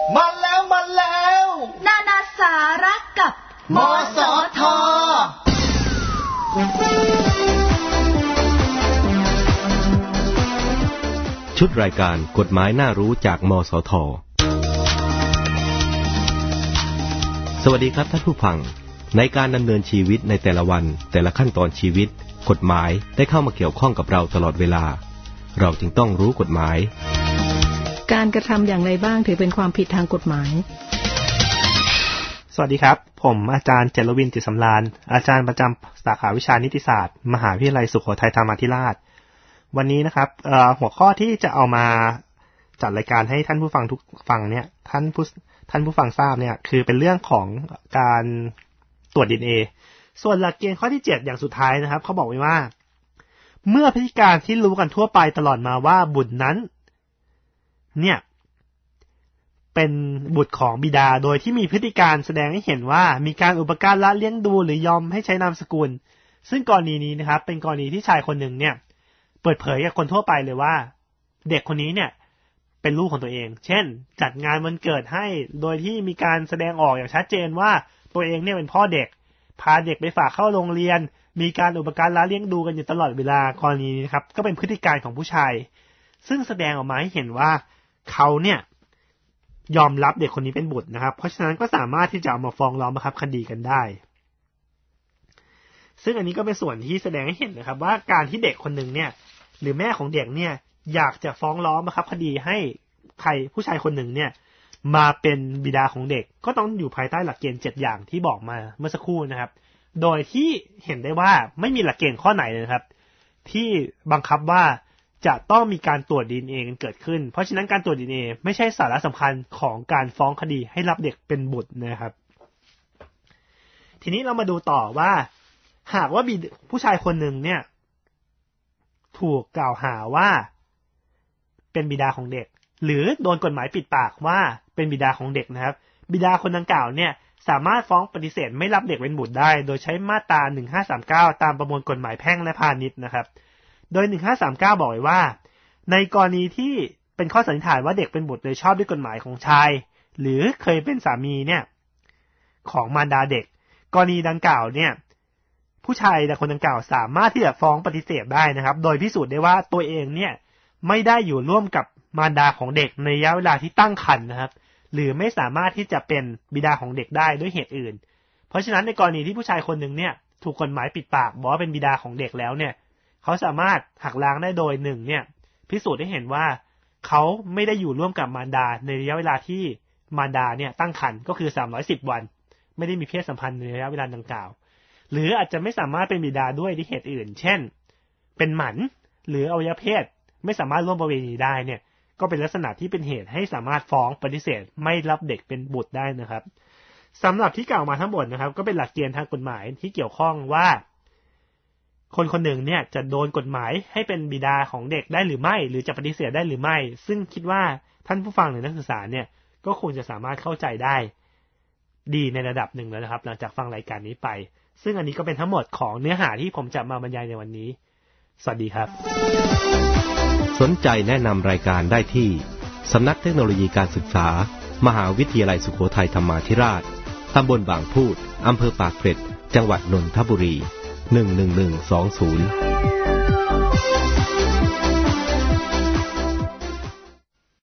มาแล้วนานาสาระกับมสท. ชุดรายการกฎหมายน่ารู้จากมสท.สวัสดีครับท่านผู้ฟังในการดำเนินชีวิตในแต่ละวันแต่ละขั้นตอนชีวิตกฎหมายได้เข้ามาเกี่ยวข้องกับเราตลอดเวลาเราจึงต้องรู้กฎหมายการกระทำอย่างไรบ้างถือเป็นความผิดทางกฎหมายสวัสดีครับผมอาจารย์เจรวิน จิตสำราญอาจารย์ประจำสาขาวิชานิติศาสตร์มหาวิทยาลัยสุโขทัยธรรมาธิราชวันนี้นะครับหัวข้อที่จะเอามาจัดรายการให้ท่านผู้ฟังทุกฟังเนี่ยท่านผู้ฟังทราบเนี่ยคือเป็นเรื่องของการตรวจ DNA ส่วนหลักเกณฑ์ข้อที่7อย่างสุดท้ายนะครับเขาบอกไว้ว่าเมื่อพฤติการที่รู้กันทั่วไปตลอดมาว่าบุตรนั้นเนี่ยเป็นบุตรของบิดาโดยที่มีพฤติการแสดงให้เห็นว่ามีการอุปการะเลี้ยงดูหรือยอมให้ใช้นามสกุลซึ่งกรณีนี้นะครับเป็นกรณีที่ชายคนหนึ่งเนี่ยเปิดเผยกับคนทั่วไปเลยว่าเด็กคนนี้เนี่ยเป็นลูกของตัวเองเช่นจัดงานวันเกิดให้โดยที่มีการแสดงออกอย่างชัดเจนว่าตัวเองเนี่ยเป็นพ่อเด็กพาเด็กไปฝากเข้าโรงเรียนมีการอุปการะเลี้ยงดูกันอยู่ตลอดเวลากรณีนี้นะครับก็เป็นพฤติการของผู้ชายซึ่งแสดงออกมาให้เห็นว่าเขาเนี่ยยอมรับเด็กคนนี้เป็นบุตรนะครับเพราะฉะนั้นก็สามารถที่จะเอามาฟ้องร้องบังคับคดีกันได้ซึ่งอันนี้ก็เป็นส่วนที่แสดงให้เห็นนะครับว่าการที่เด็กคนหนึ่งเนี่ยหรือแม่ของเด็กเนี่ยอยากจะฟ้องร้องบังคับคดีให้ผู้ชายคนหนึ่งเนี่ยมาเป็นบิดาของเด็กก็ต้องอยู่ภายใต้หลักเกณฑ์7อย่างที่บอกมาเมื่อสักครู่นะครับโดยที่เห็นได้ว่าไม่มีหลักเกณฑ์ข้อไหนเลยครับที่บังคับว่าจะต้องมีการตรวจ DNA กันเกิดขึ้นเพราะฉะนั้นการตรวจ DNA ไม่ใช่สาระสำคัญของการฟ้องคดีให้รับเด็กเป็นบุตรนะครับทีนี้เรามาดูต่อว่าหากว่าผู้ชายคนหนึ่งเนี่ยถูกกล่าวหาว่าเป็นบิดาของเด็กหรือโดนกฎหมายปิดปากว่าเป็นบิดาของเด็กนะครับบิดาคนดังกล่าวเนี่ยสามารถฟ้องปฏิเสธไม่รับเด็กเป็นบุตรได้โดยใช้มาตรา1539ตามประมวลกฎหมายแพ่งและพาณิชย์นะครับโดย1539บอกไว้ว่าในกรณีที่เป็นข้อสันนิษฐานว่าเด็กเป็นบุตรโดยชอบด้วยกฎหมายของชายหรือเคยเป็นสามีเนี่ยของมารดาเด็กกรณีดังกล่าวเนี่ยผู้ชายคนดังกล่าวสามารถที่จะฟ้องปฏิเสธได้นะครับโดยพิสูจน์ได้ว่าตัวเองเนี่ยไม่ได้อยู่ร่วมกับมารดาของเด็กในระยะเวลาที่ตั้งครรภ์นะครับหรือไม่สามารถที่จะเป็นบิดาของเด็กได้ด้วยเหตุอื่นเพราะฉะนั้นในกรณีที่ผู้ชายคนหนึ่งเนี่ยถูกกฎหมายปิดปากบอกว่าเป็นบิดาของเด็กแล้วเนี่ยเขาสามารถหักล้างได้โดย1เนี่ยพิสูจน์ให้เห็นว่าเขาไม่ได้อยู่ร่วมกับมารดาในระยะเวลาที่มารดาเนี่ยตั้งครรภ์ก็คือ310วันไม่ได้มีเพศสัมพันธ์ในระยะเวลาดังกล่าวหรืออาจจะไม่สามารถเป็นบิดาด้วยเหตุอื่นเช่นเป็นหมันหรืออวัยวะเพศไม่สามารถร่วมประเวณีได้เนี่ยก็เป็นลักษณะที่เป็นเหตุให้สามารถฟ้องปฏิเสธไม่รับเด็กเป็นบุตรได้นะครับสำหรับที่กล่าวมาทั้งหมดนะครับก็เป็นหลักเกณฑ์ทางกฎหมายที่เกี่ยวข้องว่าคนคนหนึ่งเนี่ยจะโดนกฎหมายให้เป็นบิดาของเด็กได้หรือไม่หรือจะปฏิเสธได้หรือไม่ซึ่งคิดว่าท่านผู้ฟังหรือนักศึกษาเนี่ยก็คงจะสามารถเข้าใจได้ดีในระดับหนึ่งแล้วนะครับหลังจากฟังรายการนี้ไปซึ่งอันนี้ก็เป็นทั้งหมดของเนื้อหาที่ผมจะมาบรรยายในวันนี้สวัสดีครับสนใจแนะนำรายการได้ที่สำนักเทคโนโลยีการศึกษามหาวิทยาลัยสุโขทัยธรรมาธิราชตำบลบางพูดอำเภอปากเกร็ดจังหวัดนนทบุรี11120